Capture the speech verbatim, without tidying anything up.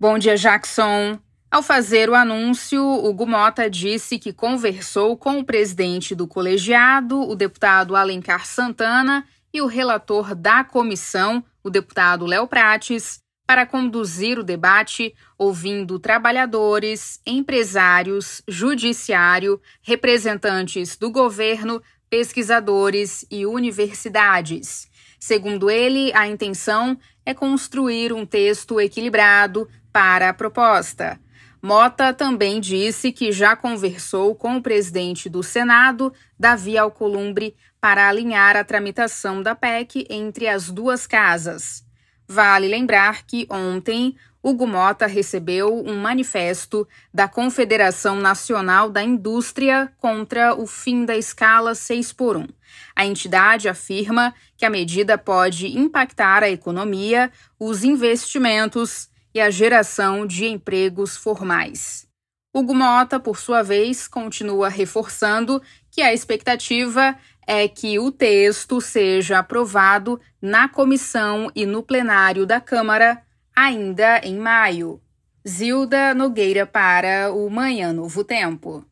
Bom dia, Jackson. Ao fazer o anúncio, Hugo Motta disse que conversou com o presidente do colegiado, o deputado Alencar Santana, e o relator da comissão, o deputado Léo Prates, para conduzir o debate, ouvindo trabalhadores, empresários, judiciário, representantes do governo, pesquisadores e universidades. Segundo ele, a intenção é construir um texto equilibrado para a proposta. Motta também disse que já conversou com o presidente do Senado, Davi Alcolumbre, para alinhar a tramitação da P E C entre as duas casas. Vale lembrar que ontem, Hugo Motta recebeu um manifesto da Confederação Nacional da Indústria contra o fim da escala seis por um. A entidade afirma que a medida pode impactar a economia, os investimentos e a geração de empregos formais. Hugo Motta, por sua vez, continua reforçando que a expectativa é que o texto seja aprovado na comissão e no plenário da Câmara ainda em maio. Zilda Nogueira para o Manhã Novo Tempo.